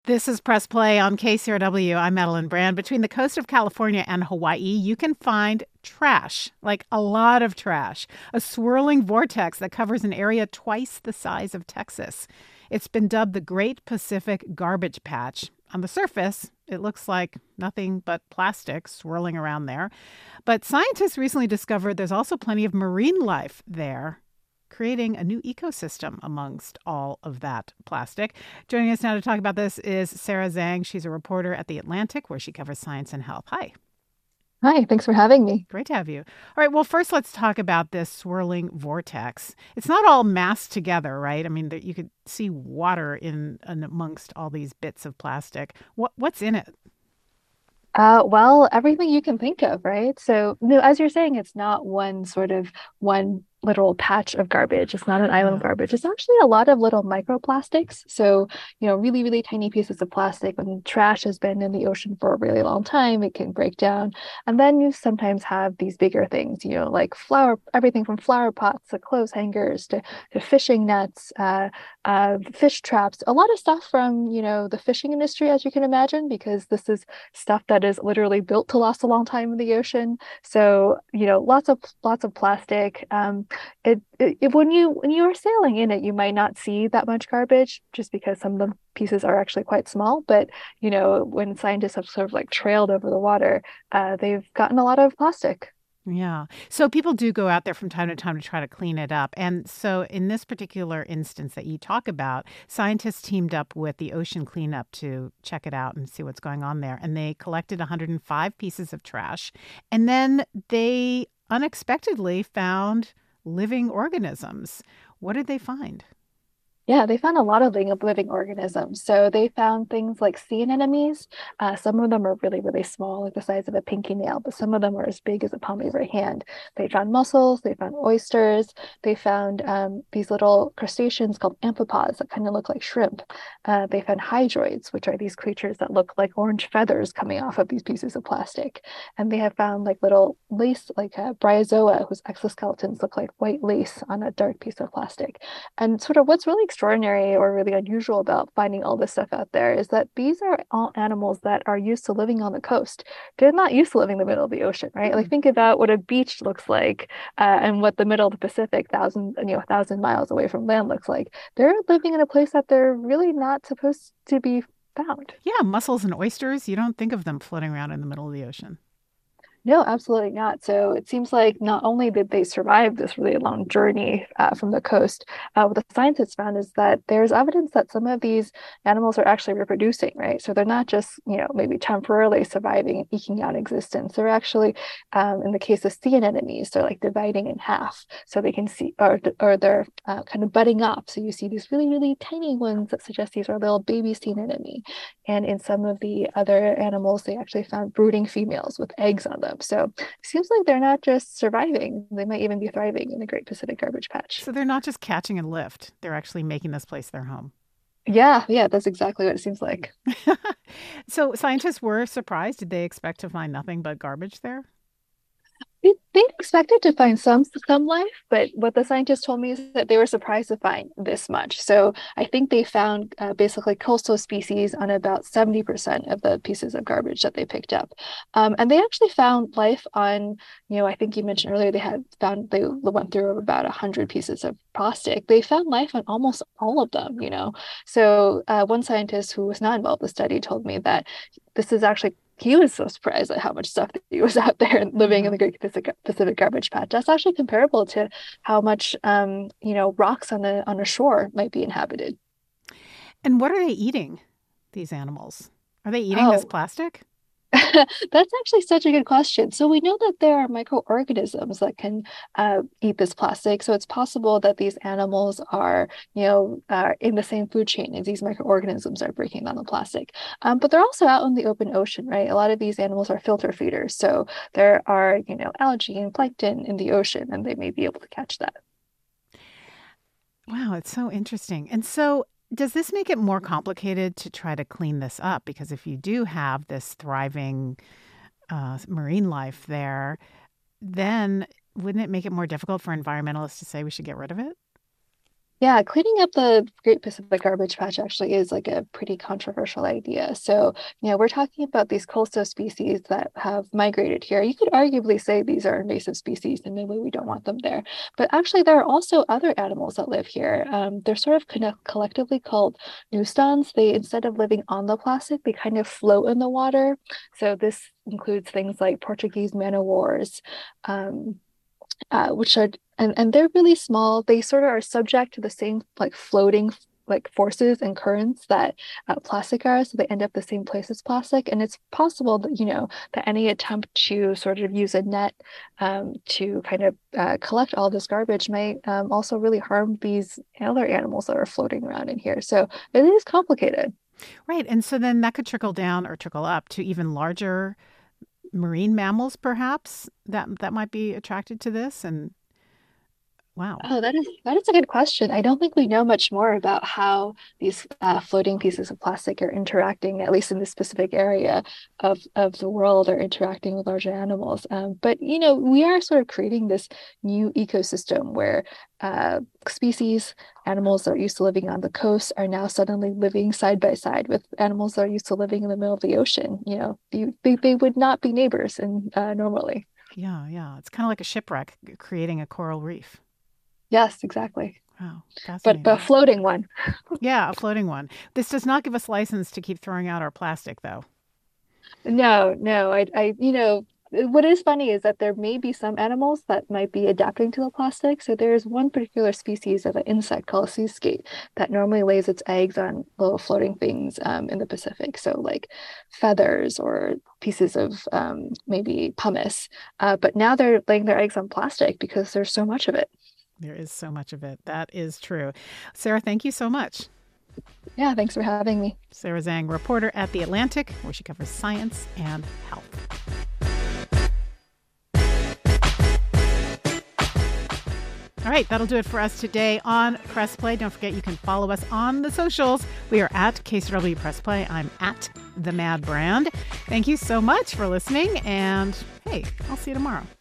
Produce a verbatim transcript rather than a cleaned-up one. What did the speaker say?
This is Press Play on K C R W. I'm Madeline Brand. Between the coast of California and Hawaii, you can find trash, like a lot of trash, a swirling vortex that covers an area twice the size of Texas. It's been dubbed the Great Pacific Garbage Patch. On the surface, it looks like nothing but plastic swirling around there. But scientists recently discovered there's also plenty of marine life there, creating a new ecosystem amongst all of that plastic. Joining us now to talk about this is Sarah Zhang. She's a reporter at The Atlantic, where she covers science and health. Hi. Hi, thanks for having me. Great to have you. All right, well, first let's talk about this swirling vortex. It's not all massed together, right? I mean, you could see water in, in amongst all these bits of plastic. What What's in it? Uh, well, everything you can think of, right? So, no, as you're saying, it's not one sort of one literal patch of garbage. It's not an island of Yeah. garbage. It's actually a lot of little microplastics. So, you know, really, really tiny pieces of plastic. When trash has been in the ocean for a really long time, it can break down. And then you sometimes have these bigger things, you know, like flower, everything from flower pots to clothes hangers to, to fishing nets, uh, uh, fish traps, a lot of stuff from, you know, the fishing industry, as you can imagine, because this is stuff that is literally built to last a long time in the ocean. So, you know, lots of lots of plastic. Um, it, it, it when you when you are sailing in it, you might not see that much garbage just because some of the pieces are actually quite small. But you know, when scientists have sort of like trailed over the water, uh, they've gotten a lot of plastic. Yeah. So people do go out there from time to time to try to clean it up. And so in this particular instance that you talk about, scientists teamed up with the Ocean Cleanup to check it out and see what's going on there. And they collected one hundred five pieces of trash. And then they unexpectedly found living organisms. What did they find? Yeah, they found a lot of living, living organisms. So they found things like sea anemones. Uh, some of them are really, really small, like the size of a pinky nail, but some of them are as big as a palm of your hand. They found mussels, they found oysters, they found um, these little crustaceans called amphipods that kind of look like shrimp. Uh, they found hydroids, which are these creatures that look like orange feathers coming off of these pieces of plastic. And they have found like little lace, like a bryozoa, whose exoskeletons look like white lace on a dark piece of plastic. And sort of what's really extraordinary or really unusual about finding all this stuff out there is that these are all animals that are used to living on the coast. They're not used to living in the middle of the ocean, right? Like Hmm. think about what a beach looks like, uh, and what the middle of the Pacific, thousand, you know, thousand miles away from land looks like. They're living in a place that they're really not supposed to be found. Yeah, mussels and oysters. You don't think of them floating around in the middle of the ocean. No, absolutely not. So it seems like not only did they survive this really long journey uh, from the coast, uh, what the scientists found is that there's evidence that some of these animals are actually reproducing, right? So they're not just, you know, maybe temporarily surviving and eking out existence. They're actually, um, in the case of sea anemones, they're like dividing in half so they can see, or, or they're uh, kind of budding up. So you see these really, really tiny ones that suggest these are little baby sea anemone. And in some of the other animals, they actually found brooding females with eggs on them. So it seems like they're not just surviving, they might even be thriving in the Great Pacific Garbage Patch. So they're not just catching a lift, they're actually making this place their home. Yeah, yeah, that's exactly what it seems like. So scientists were surprised. Did they expect to find nothing but garbage there? They, they expected to find some some life, but what the scientists told me is that they were surprised to find this much. So I think they found uh, basically coastal species on about seventy percent of the pieces of garbage that they picked up. Um, and they actually found life on, you know, I think you mentioned earlier they had found, they went through about one hundred pieces of plastic. They found life on almost all of them, you know. So uh, one scientist who was not involved in the study told me that this is actually he was so surprised at how much stuff that he was out there living in Hmm. the Great Pacific, Pacific Garbage Patch. That's actually comparable to how much, um, you know, rocks on a on a shore might be inhabited. And what are they eating, these animals? Are they eating this Oh, plastic? that's actually such a good question. So we know that there are microorganisms that can uh, eat this plastic. So it's possible that these animals are, you know, uh, in the same food chain as these microorganisms are breaking down the plastic. Um, but they're also out in the open ocean, right? A lot of these animals are filter feeders. So there are, you know, algae and plankton in the ocean, and they may be able to catch that. Wow, it's so interesting. And so, does this make it more complicated to try to clean this up? Because if you do have this thriving uh, marine life there, then wouldn't it make it more difficult for environmentalists to say we should get rid of it? Yeah, cleaning up the Great Pacific Garbage Patch actually is like a pretty controversial idea. So, you know, we're talking about these coastal species that have migrated here. You could arguably say these are invasive species and maybe we don't want them there. But actually, there are also other animals that live here. Um, they're sort of connect collectively called newstons. They, instead of living on the plastic, they kind of float in the water. So this includes things like Portuguese man o' wars, um, uh, which are and and they're really small. They sort of are subject to the same like floating like forces and currents that uh, plastic are, so they end up the same place as plastic. And it's possible that you know that any attempt to sort of use a net um, to kind of uh, collect all this garbage may um, also really harm these other animals that are floating around in here. So it is complicated. Right. And so then that could trickle down or trickle up to even larger marine mammals, perhaps, that that might be attracted to this. And wow. Oh, that is that is a good question. I don't think we know much more about how these uh, floating pieces of plastic are interacting, at least in this specific area of of the world, or interacting with larger animals. Um, but you know, we are sort of creating this new ecosystem where uh, species, animals that are used to living on the coast, are now suddenly living side by side with animals that are used to living in the middle of the ocean. You know, you, they they would not be neighbors and uh, normally. Yeah, yeah. It's kind of like a shipwreck creating a coral reef. Yes, exactly. Wow, But the fascinating. floating one. Yeah, a floating one. This does not give us license to keep throwing out our plastic, though. No, no, I, I, you know, what is funny is that there may be some animals that might be adapting to the plastic. So there's one particular species of an insect called sea skate that normally lays its eggs on little floating things um, in the Pacific. So like feathers or pieces of um, maybe pumice. Uh, but now they're laying their eggs on plastic because there's so much of it. There is so much of it. That is true. Sarah, thank you so much. Yeah, thanks for having me. Sarah Zhang, reporter at The Atlantic, where she covers science and health. All right, that'll do it for us today on Press Play. Don't forget you can follow us on the socials. We are at K C R W Press Play. I'm at The Mad Brand. Thank you so much for listening, and hey, I'll see you tomorrow.